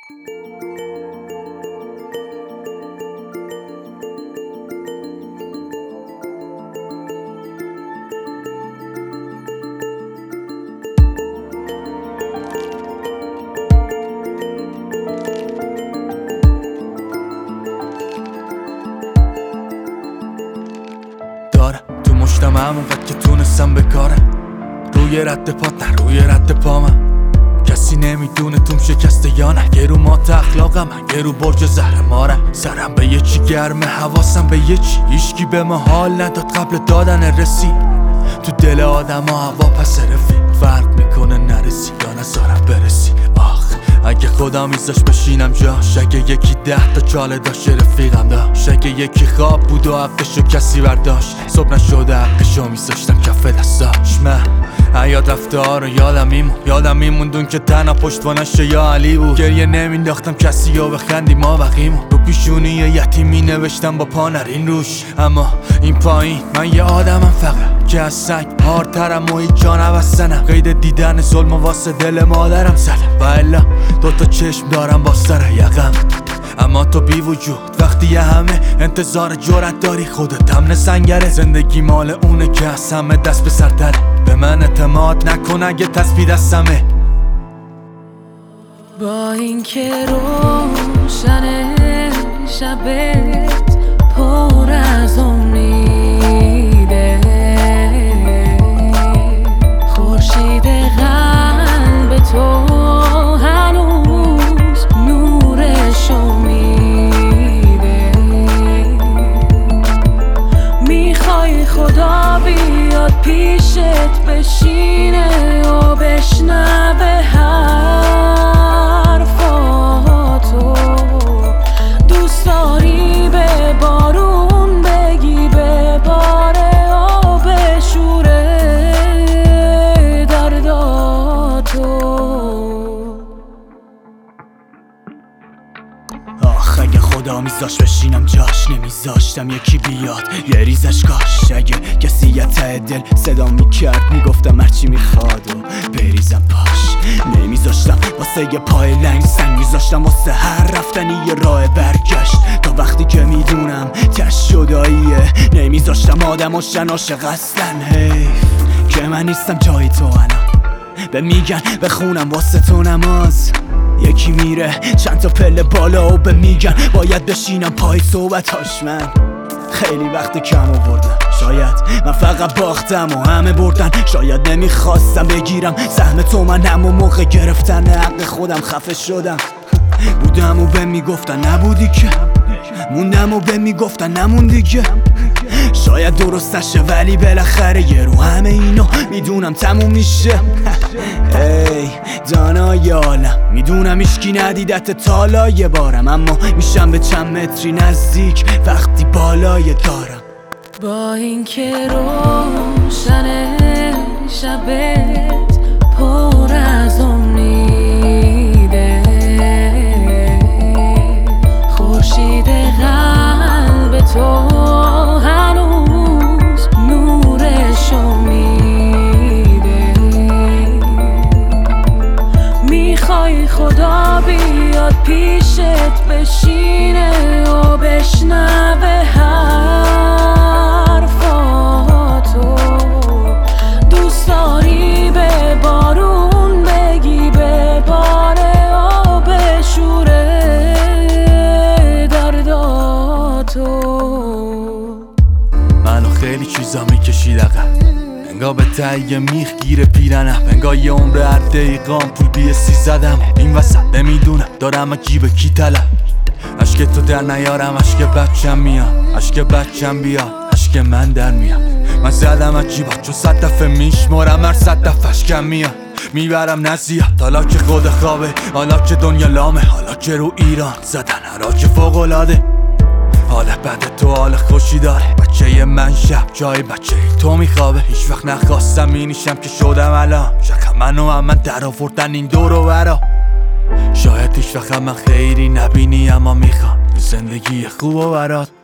دارم تو مشتم همونقدر که تونستم بکارم، روی رد پات نه روی رد پا من. کسی نمیدونه توم شکسته یا نه، یه رو مات اخلاقم من، یه رو برج زهر مارم. سرم به یه چی گرمه، حواسم به یه چی، هیچکی به ما حال نداد قبل دادن رسید. تو دل آدم ها هوا پس رفیق، فرق میکنه نرسی یا نذارم برسی. اگه خدا میذاش بشینم جاش، اگه یکی 10 تا چاله داشت رفیقم داشت، اگه یکی خواب بود و حقشو کسی برداشت، صبح نشده حقشو میذاشتم کف دستاش. من حیات رفته ها رو یادم میموندون که تنها پشتوانش یا علی بود. گریه نمینداختم کسی رو بخندی ما بقیمون، رو پیشونی یتیمی نوشتم با پا نرین روش. اما این پایین من یه آدمم فقط که از سنگ هارترم و هیچ جا نبستنم. قید دیدن ظلم واسه دل مادرم زدم و الا 2 تا چشم دارم با سر یقم. اما تو بی وجود وقتی یه همه انتظار جرأت داری، خودت هم سنگره. زندگی مال اونه که از همه دست به سرتره، به من اعتماد نکن اگه تسبیح دستمه. با اینکه روشن شبت پر از امیده، خورشید قلب تو هنوز نورشو میده. میخوای خدا بیاد پیشت بشینه و بشنوه حرفاتو، دوست داری به بارون بگی بباره و بشوره درداتو. اگه خدا میذاش بشینم جاش، نمیذاشتم یکی بیاد یه ریزش کاش. اگه کسی یه ته دل صدا میکرد میگفتم هرچی میخواد و بریزم پاش. نمیذاشتم واسه یه پای لنگ سنگ، میذاشتم واسه هر رفتنی یه راه برگشت. تا وقتی که میدونم تش شداییه، نمیذاشتم آدم هاشن عاشق اصلن. حیف که من نیستم جای تو الان، به میگن بخونم واسه تو نماز. یکی میره چند تا پله بالا و به میگن باید بشینم پای صحبتاش. من خیلی وقت کم آوردم، شاید من فقط باختم و همه بردن. شاید نمیخواستم بگیرم سهم تو، من همون موقع گرفتن حق خودم خفه شدم. بودم و به میگفتن نبودی که، موندم و به میگفتن نموندی که. شاید درست نشه ولی بالاخره یه رو همه اینا میدونم تموم میشه. ای دانای عالم میدونم هیچکی ندیدت تالا یه بارم، اما میشم به چند متری نزدیک وقتی بالای دارم. با اینکه روشن شبت پر از امیده، خورشید قلب تو هنوز نورشو میده. میخوای خدا بیاد پیشت بشینه و بشنوه حرفاتو، دوست داری به بارون بگی بباره و بشوره درداتو. منو خیلی چیزا میکشید عقب، انگار به تهیه میخ گیره پیرنم، انگار یه عمر هر دقیقام پول BSC زدم. این وسط نمیدونم دارم از جیب کی طلب، عشق تو در نیارم عشق بچم میاد، عشق بچم بیاد عشق من در میاد. من زدم از جیبم چون 100 دفعه میشمارم، هر 100 دفعش کم میاد. میبرم نزیاد حالا که خود خوابه، حالا که دنیا لامه، حالا که رو ایران زدن حراج فوق‌العاده. حال بد تو حال خوشی داره، بچه من شب جای بچه تو میخوابه. هیچ وقت نخواستم اینیشم که شدم الان، شکم منو هم من در آوردن این دور و برا. شاید هیچ وقت من خیری نبینی اما میخوام زندگی خوب و برات.